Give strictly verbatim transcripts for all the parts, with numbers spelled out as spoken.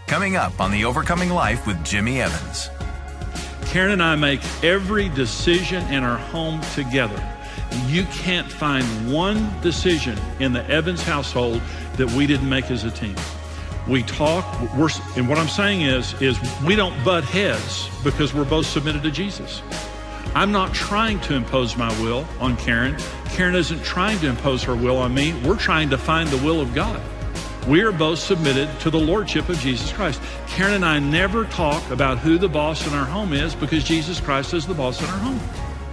Coming up on The Overcoming Life with Jimmy Evans. Karen and I make every decision in our home together. You can't find one decision in the Evans household that we didn't make as a team. We talk, we're, and what I'm saying is, is we don't butt heads because we're both submitted to Jesus. I'm not trying to impose my will on Karen. Karen isn't trying to impose her will on me. We're trying to find the will of God. We are both submitted to the Lordship of Jesus Christ. Karen and I never talk about who the boss in our home is because Jesus Christ is the boss in our home.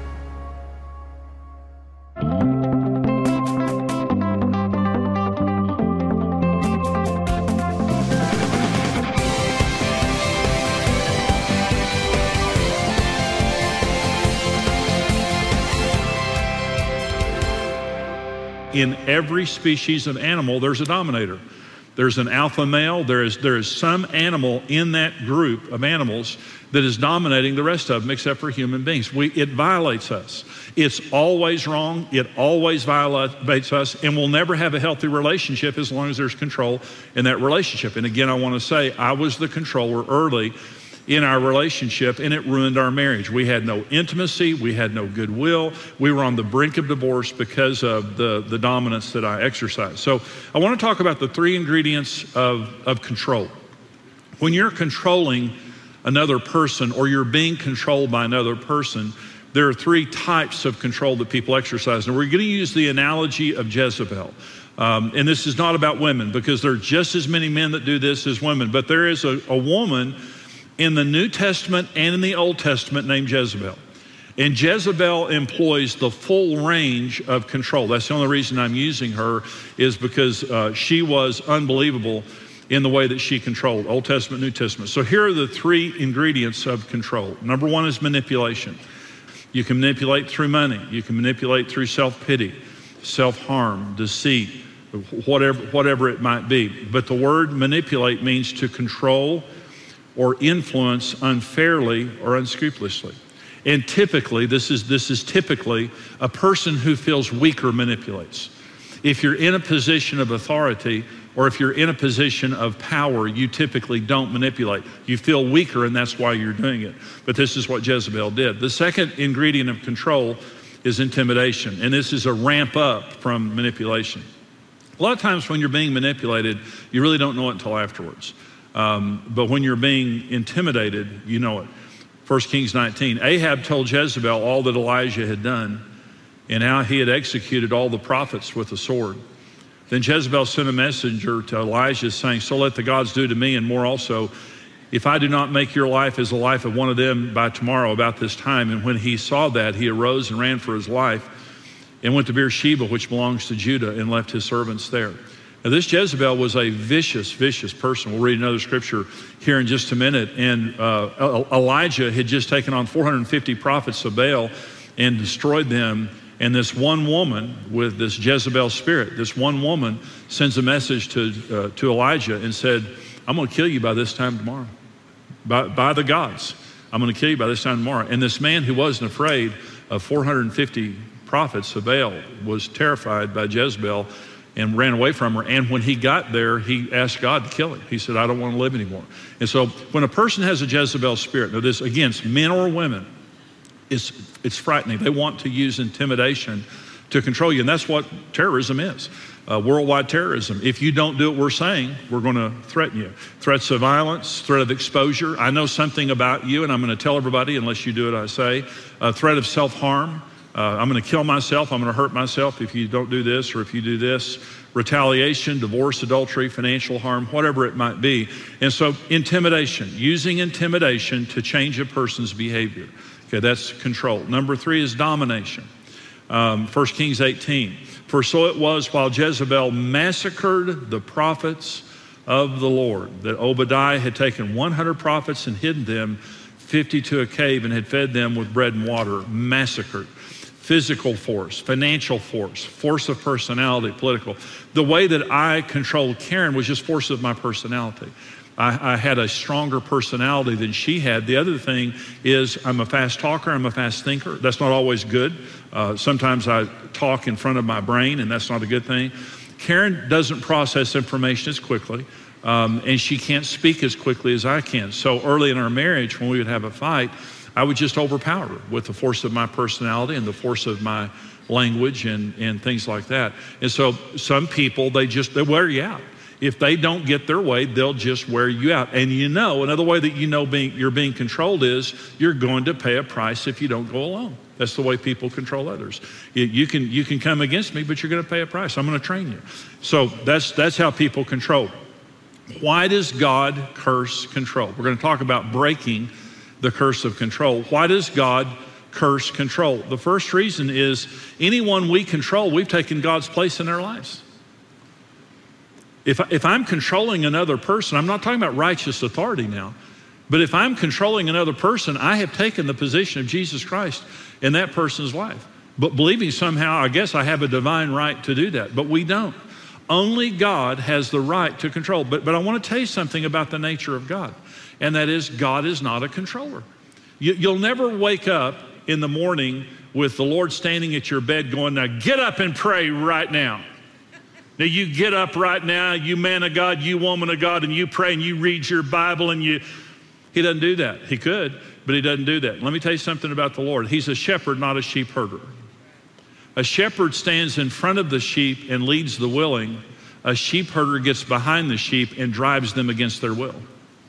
In every species of animal, there's a dominator. There's an alpha male. There is, there is some animal in that group of animals that is dominating the rest of them except for human beings. We, it violates us. It's always wrong. It always violates us, and we'll never have a healthy relationship as long as there's control in that relationship. And again, I want to say I was the controller early in our relationship, and it ruined our marriage. We had no intimacy. We had no goodwill. We were on the brink of divorce because of the, the dominance that I exercised. So I want to talk about the three ingredients of, of control. When you're controlling another person or you're being controlled by another person, there are three types of control that people exercise. And we're going to use the analogy of Jezebel. Um, and this is not about women because there are just as many men that do this as women. But there is a, a woman in the New Testament and in the Old Testament named Jezebel. And Jezebel employs the full range of control. That's the only reason I'm using her is because uh, she was unbelievable in the way that she controlled, Old Testament, New Testament. So here are the three ingredients of control. Number one is manipulation. You can manipulate through money. You can manipulate through self-pity, self-harm, deceit, whatever, whatever it might be. But the word manipulate means to control or influence unfairly or unscrupulously. And typically, this is, this is typically a person who feels weaker manipulates. If you're in a position of authority or if you're in a position of power, you typically don't manipulate. You feel weaker and that's why you're doing it. But this is what Jezebel did. The second ingredient of control is intimidation. And this is a ramp up from manipulation. A lot of times when you're being manipulated, you really don't know it until afterwards. Um, but when you're being intimidated, you know it. First Kings nineteen, Ahab told Jezebel all that Elijah had done and how he had executed all the prophets with a sword. Then Jezebel sent a messenger to Elijah saying, so let the gods do to me and more also, if I do not make your life as the life of one of them by tomorrow about this time. And when he saw that, he arose and ran for his life and went to Beersheba, which belongs to Judah, and left his servants there. Now, this Jezebel was a vicious, vicious person. We'll read another scripture here in just a minute. And uh, Elijah had just taken on four hundred fifty prophets of Baal and destroyed them. And this one woman with this Jezebel spirit, this one woman sends a message to, uh, to Elijah and said, I'm going to kill you by this time tomorrow. By, by the gods, I'm going to kill you by this time tomorrow. And this man who wasn't afraid of four hundred fifty prophets of Baal was terrified by Jezebel and ran away from her. And when he got there, he asked God to kill him. He said, I don't want to live anymore. And so when a person has a Jezebel spirit, now this against men or women, it's, it's frightening. They want to use intimidation to control you. And that's what terrorism is, uh, worldwide terrorism. If you don't do what we're saying, we're going to threaten you. Threats of violence, threat of exposure. I know something about you and I'm going to tell everybody unless you do what I say. A threat of self-harm. Uh, I'm going to kill myself. I'm going to hurt myself if you don't do this or if you do this. Retaliation, divorce, adultery, financial harm, whatever it might be. And so intimidation, using intimidation to change a person's behavior. Okay, that's control. Number three is domination. Um, First Kings eighteen. For so it was while Jezebel massacred the prophets of the Lord that Obadiah had taken one hundred prophets and hidden them fifty to a cave and had fed them with bread and water. Massacred. Physical force, financial force, force of personality, political. The way that I controlled Karen was just force of my personality. I, I had a stronger personality than she had. The other thing is I'm a fast talker, I'm a fast thinker. That's not always good. Uh, sometimes I talk in front of my brain and that's not a good thing. Karen doesn't process information as quickly. Um, and she can't speak as quickly as I can. So early in our marriage, when we would have a fight, I would just overpower her with the force of my personality and the force of my language and, and things like that. And so some people, they just, they wear you out. If they don't get their way, they'll just wear you out. And you know, another way that you know being, you're being controlled is you're going to pay a price if you don't go along. That's the way people control others. You, you can you can come against me, but you're going to pay a price. I'm going to train you. So that's that's how people control. Why does God curse control? We're going to talk about breaking the curse of control. Why does God curse control? The first reason is anyone we control, we've taken God's place in their lives. If, if I'm controlling another person, I'm not talking about righteous authority now, but if I'm controlling another person, I have taken the position of Jesus Christ in that person's life. But believing somehow, I guess I have a divine right to do that, but we don't. Only God has the right to control. But, but I want to tell you something about the nature of God, and that is God is not a controller. You, you'll never wake up in the morning with the Lord standing at your bed going, now get up and pray right now. Now you get up right now, you man of God, you woman of God, and you pray and you read your Bible and you, he doesn't do that. He could, but he doesn't do that. Let me tell you something about the Lord. He's a shepherd, not a sheep herder. A shepherd stands in front of the sheep and leads the willing. A sheep herder gets behind the sheep and drives them against their will.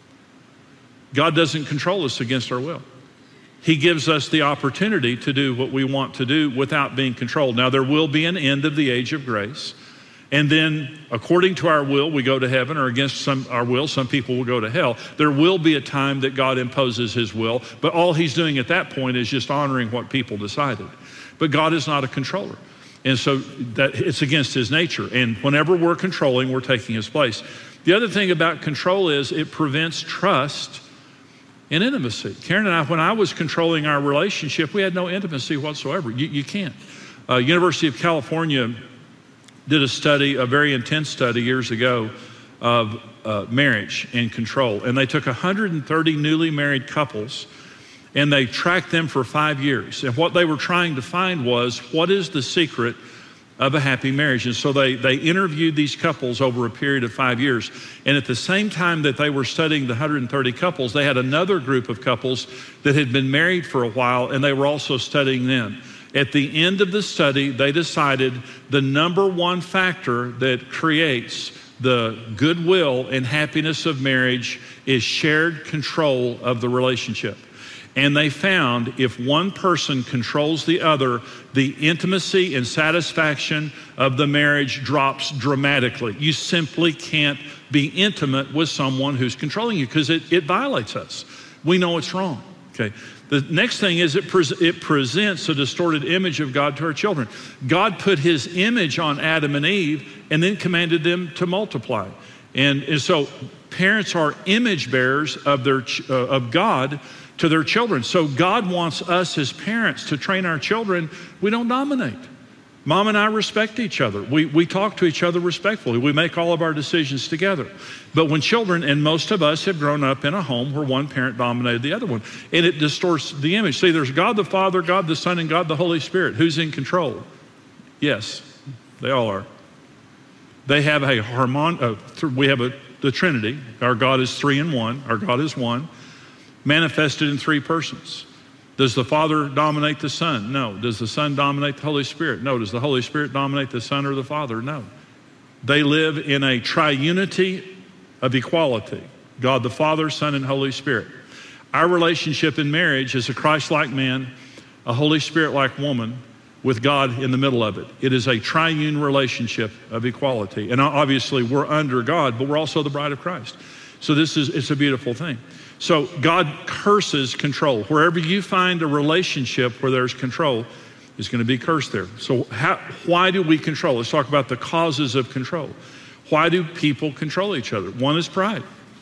God doesn't control us against our will. He gives us the opportunity to do what we want to do without being controlled. Now, there will be an end of the age of grace. And then, according to our will, we go to heaven, or against some, our will, some people will go to hell. There will be a time that God imposes his will, but all he's doing at that point is just honoring what people decided. But God is not a controller. And so that it's against his nature. And whenever we're controlling, we're taking his place. The other thing about control is it prevents trust and intimacy. Karen and I, when I was controlling our relationship, we had no intimacy whatsoever. You, you can't. Uh, University of California did a study, a very intense study years ago of uh, marriage and control. And they took one hundred thirty newly married couples and they tracked them for five years. And what they were trying to find was, what is the secret of a happy marriage? And so they, they interviewed these couples over a period of five years. And at the same time that they were studying the one hundred thirty couples, they had another group of couples that had been married for a while, and they were also studying them. At the end of the study, they decided the number one factor that creates the goodwill and happiness of marriage is shared control of the relationship. And they found if one person controls the other, the intimacy and satisfaction of the marriage drops dramatically. You simply can't be intimate with someone who's controlling you because it, it violates us. We know it's wrong, okay? The next thing is it, pre- it presents a distorted image of God to our children. God put his image on Adam and Eve and then commanded them to multiply. And, and so parents are image bearers of, their, ch- uh, of God to their children. So God wants us as parents to train our children. We don't dominate. Mom and I respect each other. We, we talk to each other respectfully. We make all of our decisions together. But when children, and most of us have grown up in a home where one parent dominated the other one, and it distorts the image. See, there's God the Father, God the Son, and God the Holy Spirit. Who's in control? Yes, they all are. They have a harmon. Uh, th- we have a, the Trinity. Our God is three in one. Our God is one, manifested in three persons. Does the Father dominate the Son? No. Does the Son dominate the Holy Spirit? No. Does the Holy Spirit dominate the Son or the Father? No. They live in a triunity of equality. God the Father, Son, and Holy Spirit. Our relationship in marriage is a Christ-like man, a Holy Spirit-like woman, with God in the middle of it. It is a triune relationship of equality. And obviously we're under God, but we're also the bride of Christ. So this is, it's a beautiful thing. So God curses control. Wherever you find a relationship where there's control, is going to be cursed there. So how, why do we control? Let's talk about the causes of control. Why do people control each other? One is pride.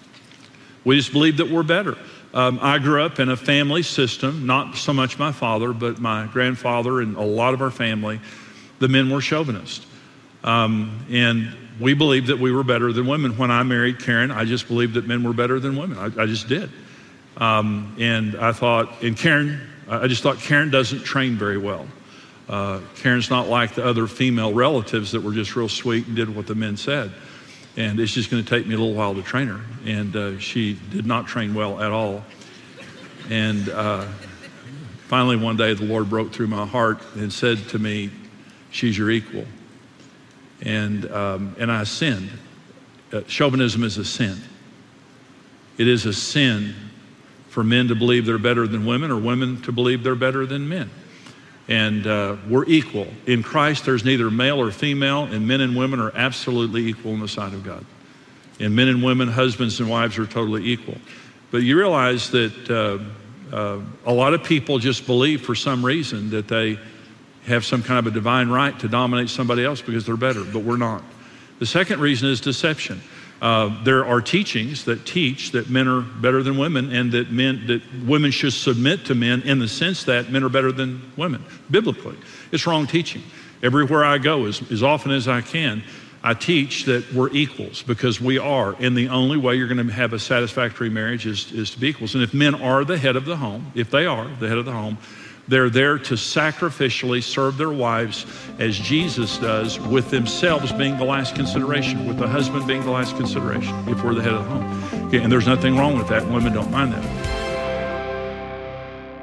We just believe that we're better. Um, I grew up in a family system, not so much my father, but my grandfather and a lot of our family. The men were chauvinists. Um, and we believed that we were better than women. When I married Karen, I just believed that men were better than women. I, I just did. Um, and I thought, and Karen, I just thought Karen doesn't train very well. Uh, Karen's not like the other female relatives that were just real sweet and did what the men said. And it's just going to take me a little while to train her. And uh, she did not train well at all. And uh, finally one day the Lord broke through my heart and said to me, she's your equal. And, um, and I sinned. Uh, chauvinism is a sin. It is a sin for men to believe they're better than women or women to believe they're better than men. And uh, we're equal. In Christ, there's neither male or female, and men and women are absolutely equal in the sight of God. And men and women, husbands and wives are totally equal. But you realize that uh, uh, a lot of people just believe for some reason that they have some kind of a divine right to dominate somebody else because they're better, but we're not. The second reason is deception. Uh, there are teachings that teach that men are better than women and that men that women should submit to men in the sense that men are better than women, biblically. It's wrong teaching. Everywhere I go, as, as often as I can, I teach that we're equals because we are. And the only way you're going to have a satisfactory marriage is, is to be equals. And if men are the head of the home, if they are the head of the home, they're there to sacrificially serve their wives as Jesus does, with themselves being the last consideration, with the husband being the last consideration, if we're the head of the home. Okay, and there's nothing wrong with that, and women don't mind that.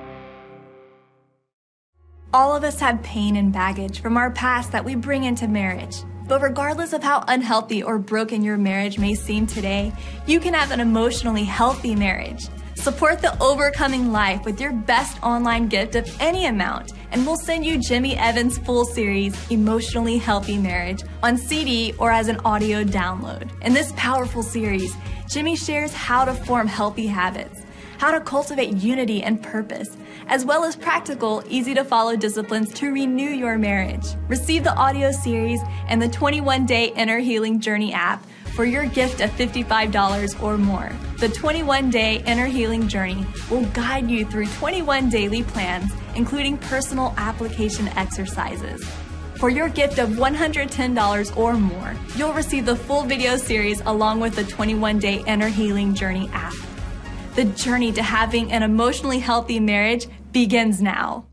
All of us have pain and baggage from our past that we bring into marriage. But regardless of how unhealthy or broken your marriage may seem today, you can have an emotionally healthy marriage. Support the Overcoming Life with your best online gift of any amount, and we'll send you Jimmy Evans' full series, Emotionally Healthy Marriage, on C D or as an audio download. In this powerful series, Jimmy shares how to form healthy habits, how to cultivate unity and purpose, as well as practical, easy-to-follow disciplines to renew your marriage. Receive the audio series and the twenty-one day Inner Healing Journey app for your gift of fifty-five dollars or more. The twenty-one day Inner Healing Journey will guide you through twenty-one daily plans, including personal application exercises. For your gift of one hundred ten dollars or more, you'll receive the full video series along with the twenty-one day Inner Healing Journey app. The journey to having an emotionally healthy marriage begins now.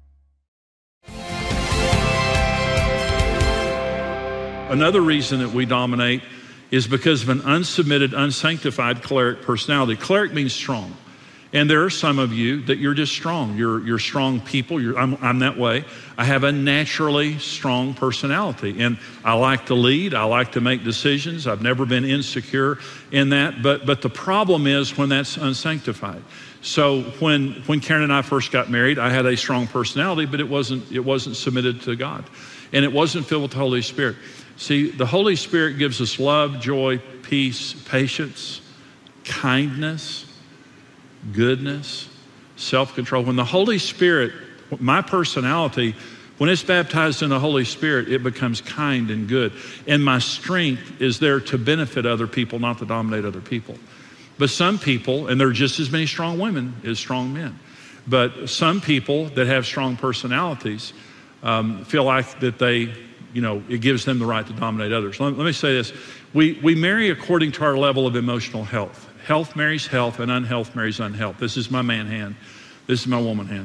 Another reason that we dominate is because of an unsubmitted, unsanctified choleric personality. Choleric means strong. And there are some of you that you're just strong. You're, you're strong people. You're, I'm, I'm that way. I have a naturally strong personality. And I like to lead. I like to make decisions. I've never been insecure in that. But, but the problem is when that's unsanctified. So when, when Karen and I first got married, I had a strong personality, but it wasn't, it wasn't submitted to God. And it wasn't filled with the Holy Spirit. See, the Holy Spirit gives us love, joy, peace, patience, kindness, goodness, self-control. When the Holy Spirit, my personality, when it's baptized in the Holy Spirit, it becomes kind and good. And my strength is there to benefit other people, not to dominate other people. But some people, and there are just as many strong women as strong men, but some people that have strong personalities um, feel like that they, you know, it gives them the right to dominate others. Let, let me say this. We, we marry according to our level of emotional health. Health marries health, and unhealth marries unhealth. This is my man hand. This is my woman hand.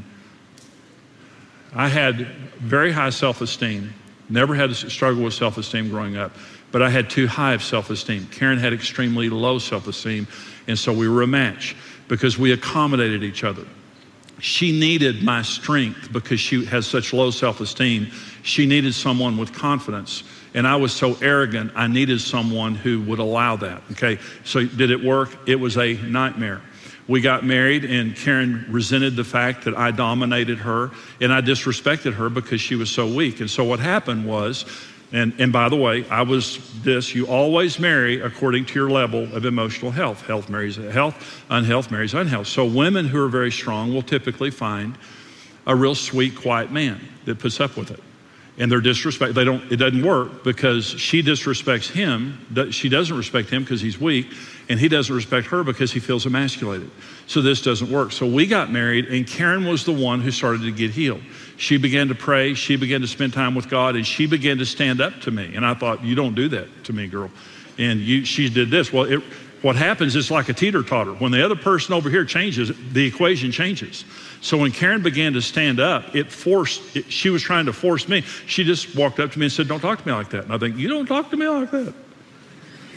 I had very high self-esteem. Never had a struggle with self-esteem growing up, but I had too high of self-esteem. Karen had extremely low self-esteem, and so we were a match because we accommodated each other. She needed my strength because she has such low self-esteem. She needed someone with confidence. And I was so arrogant, I needed someone who would allow that, okay? So did it work? It was a nightmare. We got married and Karen resented the fact that I dominated her and I disrespected her because she was so weak. And so what happened was, and, and by the way, I was this, you always marry according to your level of emotional health. Health marries health, unhealth marries unhealth. So women who are very strong will typically find a real sweet, quiet man that puts up with it. And they're disrespect, they don't, it doesn't work because she disrespects him. She doesn't respect him because he's weak, and he doesn't respect her because he feels emasculated. So this doesn't work. So we got married, and Karen was the one who started to get healed. She began to pray, she began to spend time with God, and she began to stand up to me. And I thought, you don't do that to me, girl. And you, she did this. Well, it, what happens is like a teeter-totter. When the other person over here changes, the equation changes. So when Karen began to stand up, it forced, it, she was trying to force me. She just walked up to me and said, don't talk to me like that. And I think, you don't talk to me like that.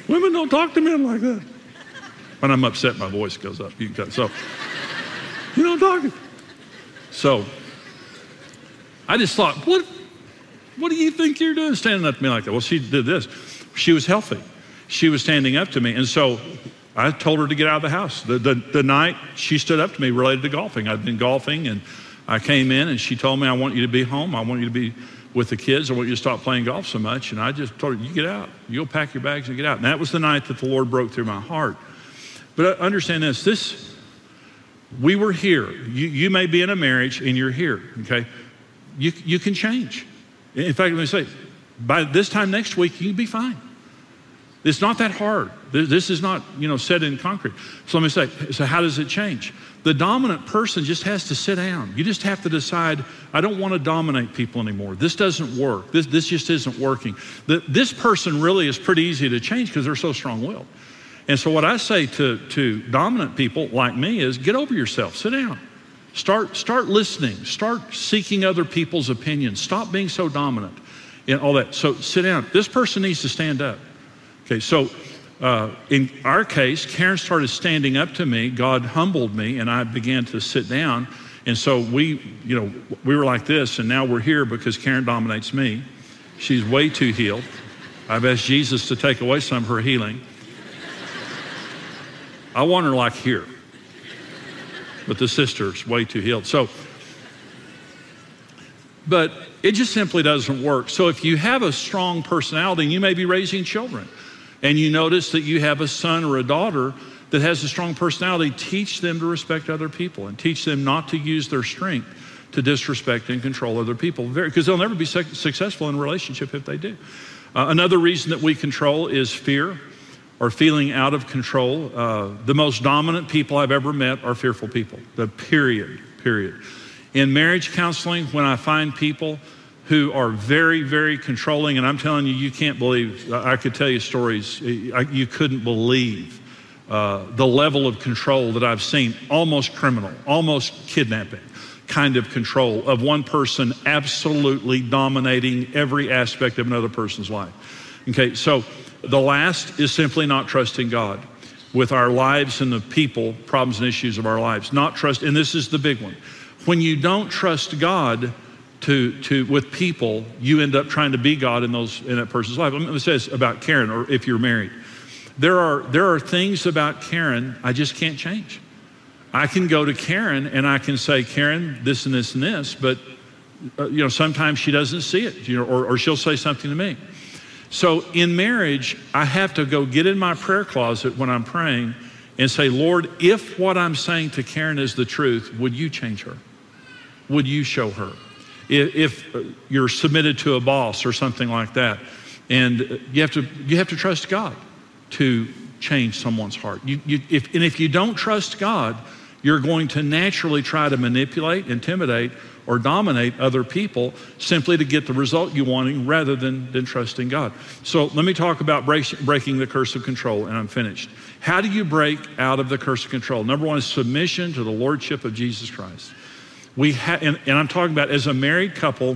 Women don't talk to men like that. When I'm upset, my voice goes up. You can cut. So, you don't talk. So, I just thought, what, what do you think you're doing standing up to me like that? Well, she did this. She was healthy. She was standing up to me. And so I told her to get out of the house. The, the, the night she stood up to me related to golfing. I'd been golfing and I came in and she told me, I want you to be home. I want you to be with the kids. I want you to stop playing golf so much. And I just told her, you get out. You go pack your bags and get out. And that was the night that the Lord broke through my heart. But understand this, this, we were here. You, you may be in a marriage and you're here, okay? You, you can change. In fact, let me say, by this time next week, you'll be fine. It's not that hard. This is not, you know, set in concrete. So let me say, so how does it change? The dominant person just has to sit down. You just have to decide, I don't want to dominate people anymore. This doesn't work. This, this just isn't working. The, this person really is pretty easy to change because they're so strong-willed. And so what I say to, to dominant people like me is get over yourself, sit down. Start, start listening, start seeking other people's opinions. Stop being so dominant and all that. So sit down. This person needs to stand up. Okay, so uh, in our case, Karen started standing up to me. God humbled me and I began to sit down. And so we, you know, we were like this and now we're here because Karen dominates me. She's way too healed. I've asked Jesus to take away some of her healing. I want her like here, but the sister's way too healed. So, but it just simply doesn't work. So if you have a strong personality, and you may be raising children, and you notice that you have a son or a daughter that has a strong personality, teach them to respect other people and teach them not to use their strength to disrespect and control other people, because they'll never be su- successful in a relationship if they do. Uh, another reason that we control is fear. Or feeling out of control. Uh, the most dominant people I've ever met are fearful people, the period, period. In marriage counseling, when I find people who are very, very controlling, and I'm telling you, you can't believe, I could tell you stories, you couldn't believe uh, the level of control that I've seen, almost criminal, almost kidnapping kind of control of one person absolutely dominating every aspect of another person's life. Okay, so the last is simply not trusting God with our lives and the people, problems and issues of our lives. Not trust, and this is the big one. When you don't trust God to, to with people, you end up trying to be God in those in that person's life. Let me say this about Karen, or if you're married. There are there are things about Karen I just can't change. I can go to Karen and I can say, Karen, this and this and this, but uh, you know, sometimes she doesn't see it, you know, or, or she'll say something to me. So in marriage, I have to go get in my prayer closet when I'm praying and say, Lord, if what I'm saying to Karen is the truth, would you change her? Would you show her? If, if you're submitted to a boss or something like that, and you have to you have to trust God to change someone's heart. You, you, if, and if you don't trust God, you're going to naturally try to manipulate, intimidate, or dominate other people simply to get the result you wanting rather than, than trusting God. So let me talk about break, breaking the curse of control, and I'm finished. How do you break out of the curse of control? Number one is submission to the lordship of Jesus Christ. We ha- and, and I'm talking about as a married couple,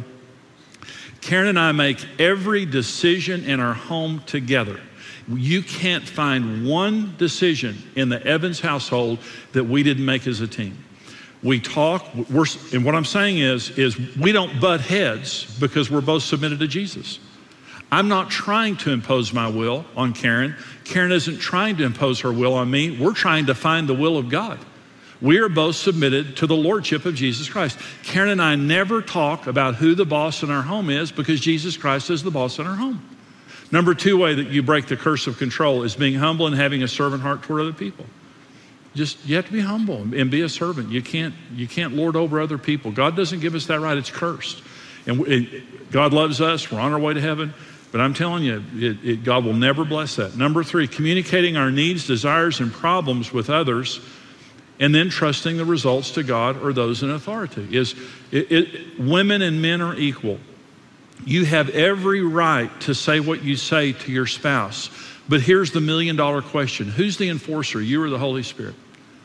Karen and I make every decision in our home together. You can't find one decision in the Evans household that we didn't make as a team. We talk, we're, and what I'm saying is, is we don't butt heads because we're both submitted to Jesus. I'm not trying to impose my will on Karen. Karen isn't trying to impose her will on me. We're trying to find the will of God. We are both submitted to the lordship of Jesus Christ. Karen and I never talk about who the boss in our home is because Jesus Christ is the boss in our home. Number two way that you break the curse of control is being humble and having a servant heart toward other people. Just, you have to be humble and be a servant. You can't, you can't lord over other people. God doesn't give us that right. It's cursed. And we, God loves us. We're on our way to heaven. But I'm telling you, it, it, God will never bless that. Number three, communicating our needs, desires, and problems with others, and then trusting the results to God or those in authority. Is it, it, women and men are equal. You have every right to say what you say to your spouse. But here's the million dollar question. Who's the enforcer, you or the Holy Spirit?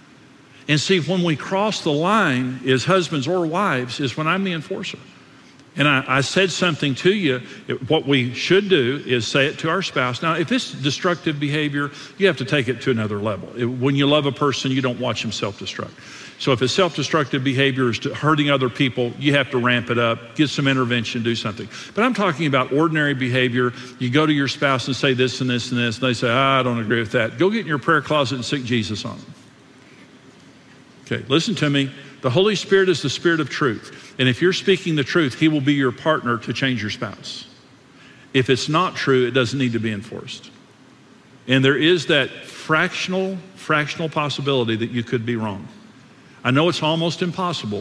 And see, when we cross the line as husbands or wives is when I'm the enforcer. And I, I said something to you. It, what we should do is say it to our spouse. Now, if it's destructive behavior, you have to take it to another level. It, when you love a person, you don't watch them self-destruct. So if it's self-destructive behavior is hurting other people, you have to ramp it up, get some intervention, do something. But I'm talking about ordinary behavior. You go to your spouse and say this and this and this, and they say, ah, I don't agree with that. Go get in your prayer closet and seek Jesus on them. Okay, listen to me. The Holy Spirit is the Spirit of truth. And if you're speaking the truth, He will be your partner to change your spouse. If it's not true, it doesn't need to be enforced. And there is that fractional, fractional possibility that you could be wrong. I know it's almost impossible,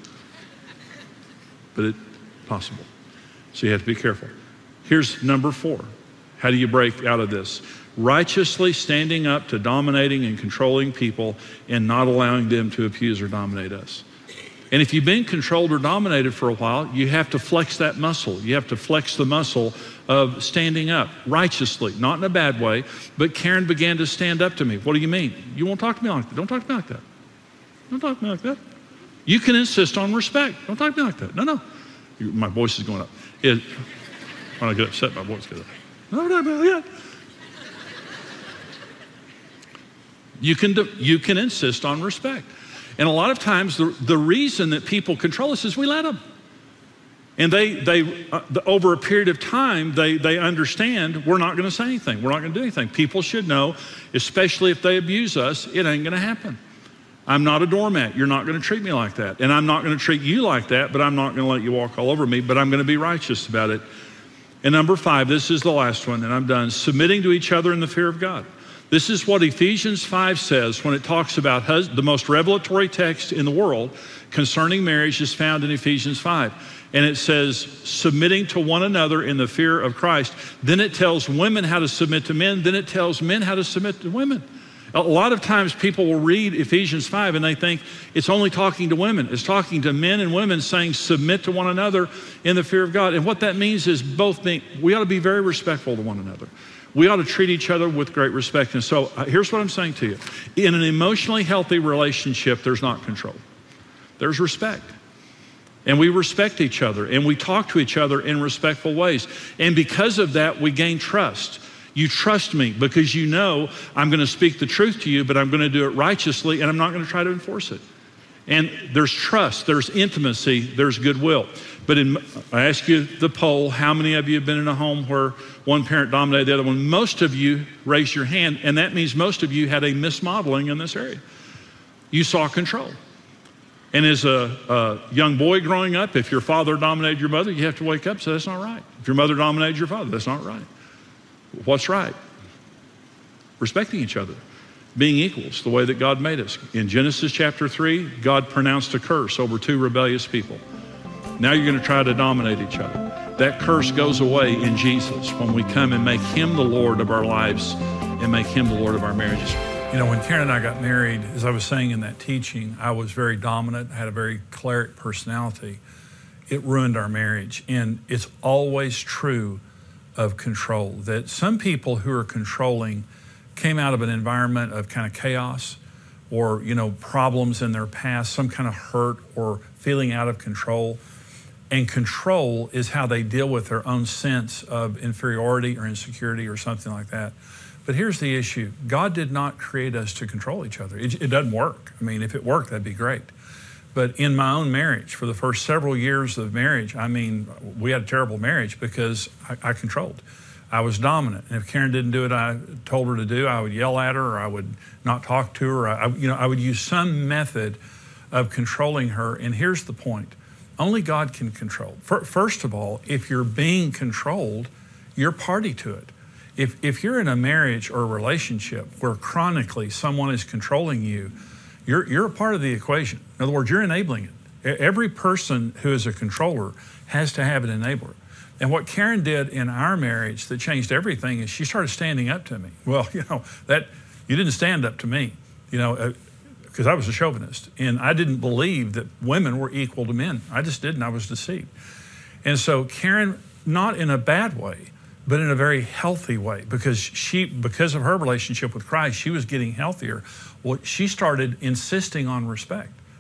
but it's possible. So you have to be careful. Here's number four. How do you break out of this? Righteously standing up to dominating and controlling people and not allowing them to abuse or dominate us. And if you've been controlled or dominated for a while, you have to flex that muscle. You have to flex the muscle of standing up righteously, not in a bad way. But Karen began to stand up to me. What do you mean? You won't talk to me like that. Don't talk to me like that. Don't talk to me like that. You can insist on respect. Don't talk to me like that. No, no. You, my voice is going up. It, when I get upset, my voice goes up. No, no, no, yeah. You can, you can insist on respect. And a lot of times, the, the reason that people control us is we let them. And they, they uh, the, over a period of time, they, they understand we're not going to say anything. We're not going to do anything. People should know, especially if they abuse us, it ain't going to happen. I'm not a doormat. You're not going to treat me like that. And I'm not going to treat you like that, but I'm not going to let you walk all over me, but I'm going to be righteous about it. And number five, this is the last one, and I'm done. Submitting to each other in the fear of God. This is what Ephesians five says when it talks about hus- the most revelatory text in the world concerning marriage is found in Ephesians five. And it says, submitting to one another in the fear of Christ. Then it tells women how to submit to men. Then it tells men how to submit to women. A lot of times people will read Ephesians five and they think it's only talking to women. It's talking to men and women saying submit to one another in the fear of God. And what that means is both being, we ought to be very respectful to one another. We ought to treat each other with great respect. And so uh, here's what I'm saying to you. In an emotionally healthy relationship, there's not control. There's respect. And we respect each other and we talk to each other in respectful ways. And because of that, we gain trust. You trust me because you know I'm going to speak the truth to you, but I'm going to do it righteously and I'm not going to try to enforce it. And there's trust, there's intimacy, there's goodwill. But in, I ask you the poll, how many of you have been in a home where one parent dominated the other one? Most of you raised your hand, and that means most of you had a mismodeling in this area. You saw control. And as a, a young boy growing up, if your father dominated your mother, you have to wake up and say, that's not right. If your mother dominated your father, that's not right. What's right? Respecting each other. Being equals, the way that God made us. In Genesis chapter three, God pronounced a curse over two rebellious people. Now you're going to try to dominate each other. That curse goes away in Jesus when we come and make Him the Lord of our lives and make Him the Lord of our marriages. You know, when Karen and I got married, as I was saying in that teaching, I was very dominant, had a very choleric personality. It ruined our marriage. And it's always true of control, that some people who are controlling came out of an environment of kind of chaos or, you know, problems in their past, some kind of hurt or feeling out of control. And control is how they deal with their own sense of inferiority or insecurity or something like that. But here's the issue. God did not create us to control each other. It, it doesn't work. I mean, if it worked, that'd be great. But in my own marriage, for the first several years of marriage, I mean, we had a terrible marriage because I, I controlled. I was dominant. And if Karen didn't do what I told her to do, I would yell at her or I would not talk to her. I, you know, I would use some method of controlling her. And here's the point. Only God can control. First of all, if you're being controlled, you're party to it. If, if you're in a marriage or a relationship where chronically someone is controlling you, you're, you're a part of the equation. In other words, you're enabling it. Every person who is a controller has to have an enabler. And what Karen did in our marriage that changed everything is she started standing up to me. Well, you know, that you didn't stand up to me, you know, because I was a chauvinist. And I didn't believe that women were equal to men. I just didn't. I was deceived. And so Karen, not in a bad way, but in a very healthy way, because she, because of her relationship with Christ, she was getting healthier. Well, she started insisting on respect.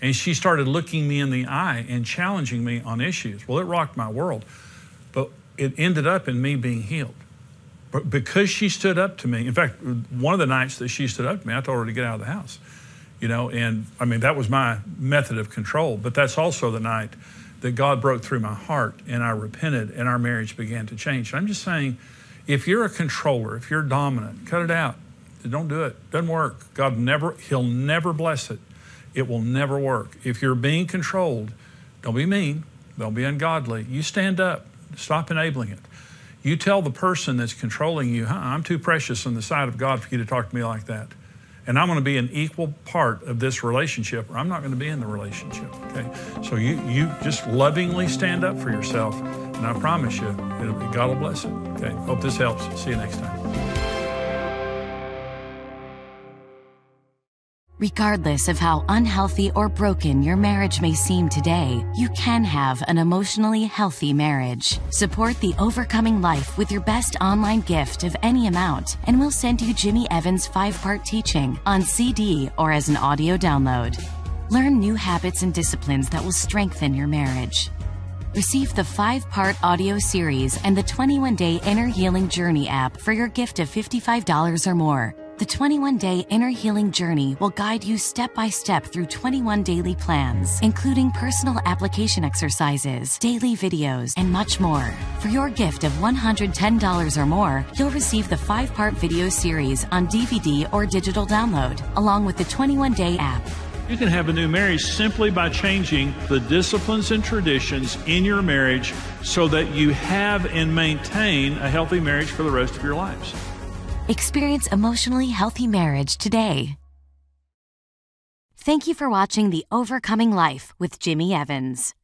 And she started looking me in the eye and challenging me on issues. Well, it rocked my world, but it ended up in me being healed. But because she stood up to me, in fact, one of the nights that she stood up to me, I told her to get out of the house. You know, and I mean, that was my method of control, but that's also the night that God broke through my heart and I repented and our marriage began to change. And I'm just saying, if you're a controller, if you're dominant, cut it out. Don't do it. Doesn't work. God never, he'll never bless it. It will never work. If you're being controlled, don't be mean. Don't be ungodly. You stand up. Stop enabling it. You tell the person that's controlling you, huh, I'm too precious in the sight of God for you to talk to me like that. And I'm going to be an equal part of this relationship, or I'm not going to be in the relationship, okay? So you, you just lovingly stand up for yourself, and I promise you, it'll be, God will bless it, okay? Hope this helps. See you next time. Regardless of how unhealthy or broken your marriage may seem today, you can have an emotionally healthy marriage. Support the Overcoming Life with your best online gift of any amount, and we'll send you Jimmy Evans' five-part teaching on C D or as an audio download. Learn new habits and disciplines that will strengthen your marriage. Receive the five-part audio series and the twenty-one day Inner Healing Journey app for your gift of fifty-five dollars or more. The twenty-one day Inner Healing Journey will guide you step by step through twenty-one daily plans, including personal application exercises, daily videos, and much more. For your gift of one hundred ten dollars or more, you'll receive the five-part video series on D V D or digital download, along with the twenty-one day app. You can have a new marriage simply by changing the disciplines and traditions in your marriage so that you have and maintain a healthy marriage for the rest of your lives. Experience emotionally healthy marriage today. Thank you for watching The Overcoming Life with Jimmy Evans.